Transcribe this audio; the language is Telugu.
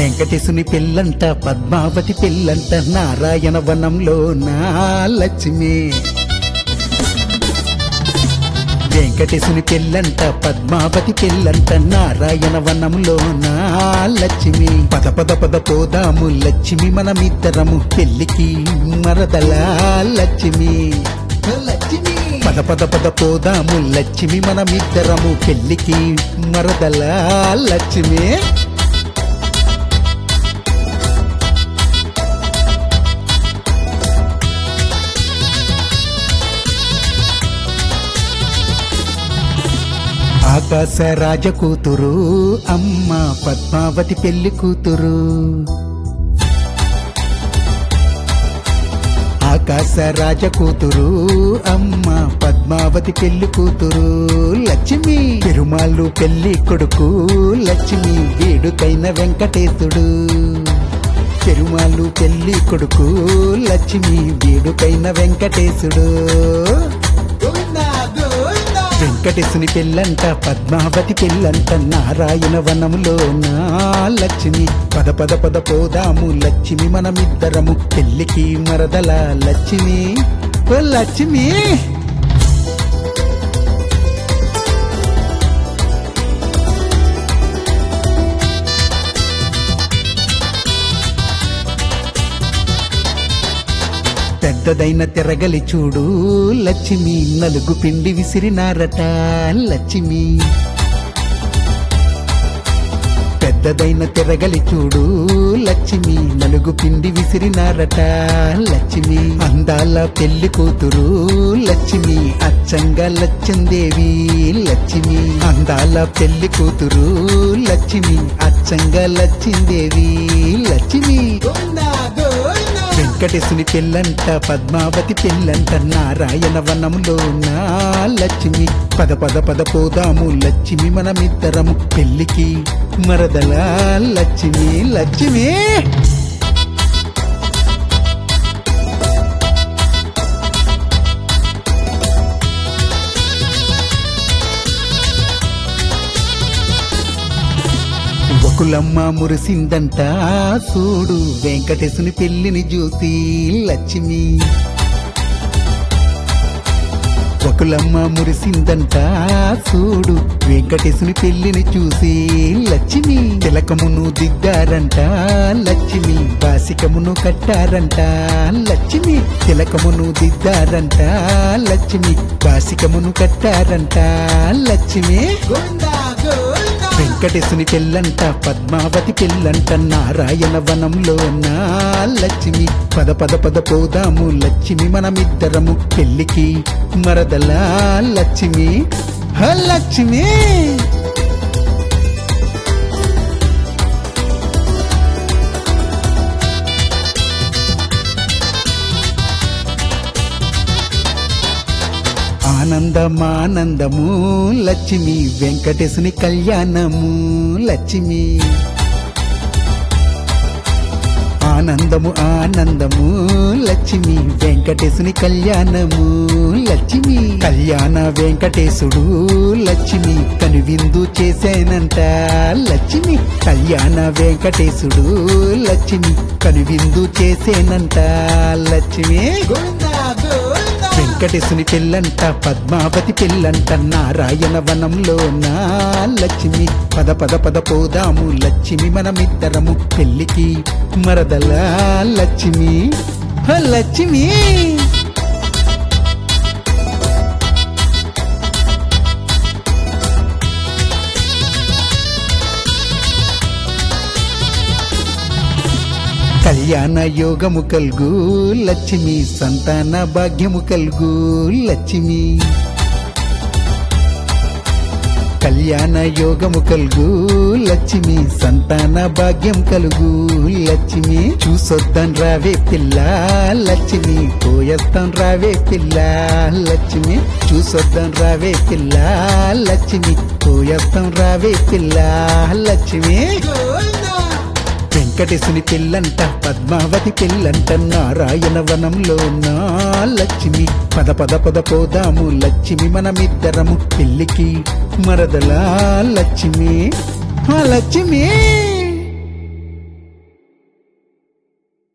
వెంకటేశుని పెళ్ళంట పద్మావతి పెళ్ళంట నారాయణ వనంలో నా లక్ష్మి. వెంకటేశుని పెళ్ళంట పద్మావతి పెళ్ళంట నారాయణ వనంలో నా లక్ష్మి. పద పద పద పోదాము లక్ష్మి మనమిద్దరము పెళ్లికి మరదలా లక్ష్మి. పద పద పద పోదాము లక్ష్మి మనమిద్దరము పెళ్లికి మరదలా లక్ష్మి. ఆకాశ రాజ కూతురు అమ్మ పద్మావతి పెళ్లి కూతురు. ఆకాశ రాజ కూతురు అమ్మ పద్మావతి పెళ్లి కూతురు లక్ష్మి. పెరుమాళ్ళు పెళ్లి కొడుకు లక్ష్మి వేడుకైన వెంకటేశుడు. పెరుమాళ్ళు పెళ్లి కొడుకు లక్ష్మి వేడుకైన వెంకటేశుడు. వెంకటేశుని పెళ్ళంట పద్మావతి పెళ్ళంట నారాయణ వనములో నా లక్ష్మి. పద పద పద పోదాము లక్ష్మి మనమిద్దరము పెళ్లికి మరదల లక్ష్మి. ఓ లక్ష్మి పెద్దదైన తిరగలి చూడు లక్ష్మి నలుగు పిండి విసిరినారట లక్ష్మి. పెద్దదైన తిరగలి చూడు లక్ష్మి నలుగు పిండి విసిరినారట లక్ష్మి. అందాల పెళ్లి కూతురు లక్ష్మి అచ్చంగా లక్ష్మీదేవి లక్ష్మి. అందాల పెళ్లి కూతురు లక్ష్మి అచ్చంగా లక్ష్మీదేవి లక్ష్మి. వెంకటేశుని పెళ్ళంట పద్మావతి పెళ్ళంట నారాయణ వనంలో నా లక్ష్మి. పద పద పద పోదాము లక్ష్మి మనమిద్దరము పెళ్లికి మరదలా లక్ష్మి లక్ష్మి. వకులమ్మ మురిసిందంట చూడు వెంకటేశుని పెళ్లిని చూసి లక్ష్మి. వకులమ్మ మురిసిందంట చూడు వెంకటేశుని పెళ్లిని చూసి లక్ష్మి. తిలకమును దిద్దారంట లక్ష్మి బాసికమును కట్టారంట లక్ష్మి. తిలకమును దిద్దారంట లక్ష్మి బాసికమును కట్టారంట లక్ష్మి. వెంకటేశుని పెళ్ళంట పద్మావతి పెళ్ళంట నారాయణ వనంలో నా లక్ష్మి. పద పద పద పోదాము లక్ష్మి మనమిద్దరము పెళ్లికి మరదలా లక్ష్మి. హ లక్ష్మి ఆనందమానందము లక్ష్మి వెంకటేశుని కళ్యాణము లక్ష్మి. ఆనందము ఆనందము లక్ష్మి వెంకటేశుని కళ్యాణము లక్ష్మి. కళ్యాణ వెంకటేశుడు లక్ష్మి కనువిందు చేసేనంట లక్ష్మి. కళ్యాణ వెంకటేశుడు లక్ష్మి కనువిందు చేసేనంట లక్ష్మి. వెంకటేశుని పెళ్ళంట పద్మావతి పెళ్ళంట నారాయణ వనంలో నా లక్ష్మి. పద పద పద పోదాము లక్ష్మి మనమిద్దరము పెళ్లికి మరదలా లక్ష్మి. హ లక్ష్మి కళ్యాణ యోగము కల్గు లక్ష్మి సంతాన భాగ్యము కల్గు లక్ష్మి. కళ్యాణ యోగము కల్గు లక్ష్మి సంతాన భాగ్యం కలుగు లక్ష్మి. చూసొద్దాం రావే పిల్ల లక్ష్మి పోయేస్తాం రావే పిల్ల లక్ష్మి. చూసొద్దాం రావే పిల్ల లక్ష్మి పోయేస్తాం రావే పిల్ల లక్ష్మి. వెంకటేశుని పెళ్ళంట పద్మావతి పెళ్ళంట నారాయణ వనంలో నా లక్ష్మి. పద పద పద పోదాము లక్ష్మి మనమిద్దరము పెళ్లికి మరదలా లక్ష్మి. లక్ష్మి